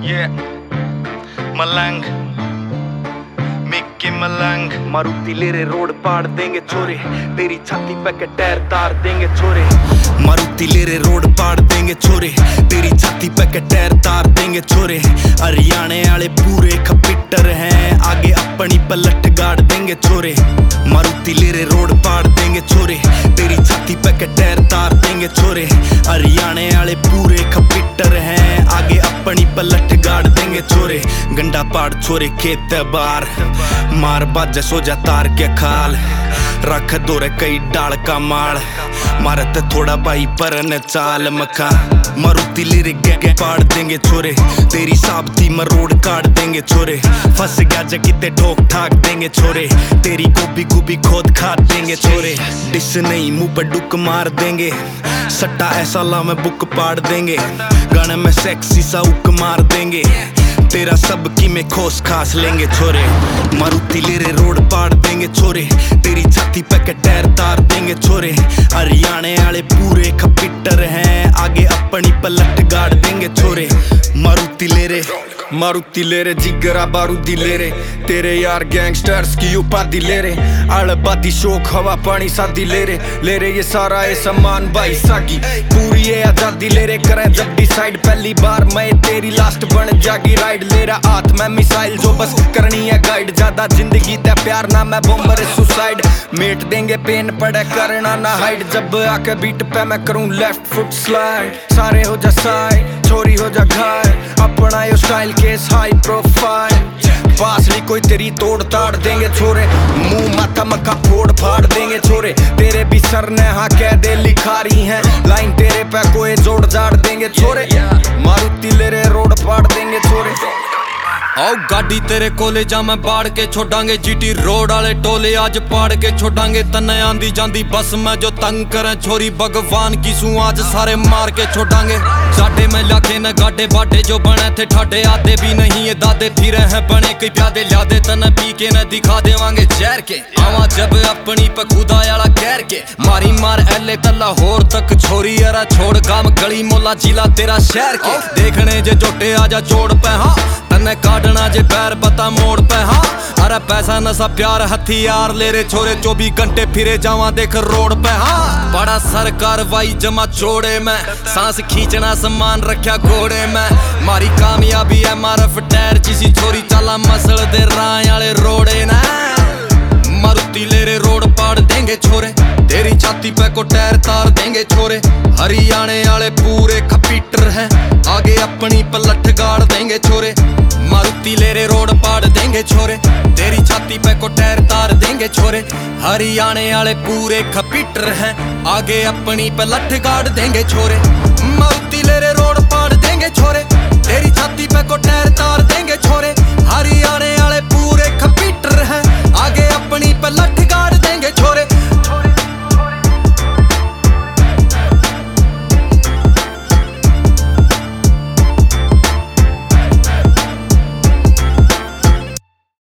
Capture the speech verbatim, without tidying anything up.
Yeah, मलंग Mickey मलंग। मारुति लेरे road पाड़ देंगे छोरे, तेरी छाती पे के टायर तार देंगे छोरे। मारुति लेरे रोड पाड़ देंगे छोरे, तेरी छाती पे के टायर तार देंगे छोरे। हरियाणे वाले पूरे खपिटर हैं, आगे अपनी पलट गाड़ देंगे छोरे। मारुति लेरे रोड पाड़ देंगे छोरे, तेरी छाती पे के टायर तार देंगे छोरे। हरियाणे वाले पूरे खपिटर हैं, आगे अपनी पलट गाड़ देंगे छोरे। गंडा पाड़ छोरे खेत बार, मार बाजे सो जा तार के खाल। रख दोरे कई डाल का माल, मारत थोड़ा भाई परन चाल मखा। मारुति लेरे गे पाड़ देंगे छोरे, तेरी साबती मरोड़ काट देंगे छोरे। फंस गया जगीते ठोक ठाक देंगे छोरे, तेरी गोभी गोभी खोद खाद देंगे छोरे। डिस नहीं मुंह पर डुक मार देंगे, सट्टा ऐसा ला में बुक पाड़ देंगे। गाने में सेक्सी सा उक मार देंगे, तेरा सब की में खोस खास लेंगे छोरे। मारुति लेरे रोड पाड़ देंगे छोरे, तेरी छाती पे के टायर तार देंगे छोरे। हरियाणे वाले पूरे खपिटर हैं, आगे अपनी पलट गाड़ देंगे छोरे। मारुति लेरे मारुति लेरे जिगरा बारूदी लेरे, तेरे यार गैंगस्टर्स की उपाधि लेरे। आड़बादी शोक हवा पानी शादी लेरे, लेरे ये सारा ये सम्मान भाई सागी। पूरी ये आजादी लेरे करें जब डिसाइड, पहली बार मैं तेरी लास्ट बन जागी राइड। लेरा हाथ में मिसाइल जो बस करनी है गाइड, ज्यादा जिंदगी ते प्यार ना मैं बॉम्बर सुसाइड। मेट देंगे पेन पड़े करना ना हाइड, जब आके बीट पे मैं करूं लेफ्ट फुट स्लाइड। सारे हो जा साइड, छोरी हो जा घायल, अपना यो स्टाइल केस हाई प्रोफाइल। पास ली कोई तेरी तोड़ ताड़ देंगे छोरे, मुंह माथा मक्का फोड़ फाड़ देंगे छोरे। तेरे भी सर ने हाँ कह दे लिखारी हैं, लाइन तेरे पे कोई जोड़ जाड़ देंगे छोरे। मारुति लेरे रोड पाड़ देंगे छोरे। आओ गाड़ी तेरे कोले जा मैं बाड़ के छोड़ांगे, जीटी रोड वाले टोले आज पाड़ के छोड़ांगे। तन्ने आंदी जांदी बस मैं जो तंग करें छोरी, भगवान की सू आज सारे मार के छोड़ांगे। साडे में लाके न गाडे बाडे जो बने थे ठाडे, आते भी नहीं ये दादे फिरे हैं बने कई प्यादे। ल्यादे तन पी के न दिखा देवांगे जहर के, आवा जब अपनी पे खुदा याला कहर के। मारी मार एले तला होर तक छोरी, अरा छोड़ गाम गली मोला जिला तेरा शहर के। देखने जे जोटे आजा जोड़ पे हाँ, तन्ने काटना जे पैर बता मोड़ पे हाँ। अरे पैसा नशा प्यार हथियार लेरे छोरे, चौबीस घंटे फिरे जावा देख रोड पे हाँ। बड़ा सर कार्रवाई जमा छोड़े मैं, सांस खींचना सामान रखा घोड़े में। मारी कामयाबी है मारफ टायर जिसी छोरी, चला मसल दे राह वाले रोड़े ना। मारुति लेरे रोड पाड़ देंगे छोरे, तेरी छाती पे को टायर तार देंगे छोरे। हरियाणे वाले पूरे खपीटर हैं, आगे अपनी पलट गाड़ देंगे छोरे। मारुति लेरे रोड पाड़ देंगे छोरे, तेरी छाती पे को टायर तार देंगे छोरे। हरियाणे वाले पूरे खपीटर हैं, आगे अपनी पलट गाड़ देंगे छोरे। मारुति लेरे रोड पाड़ देंगे छोरे, तेरी छाती पे को टायर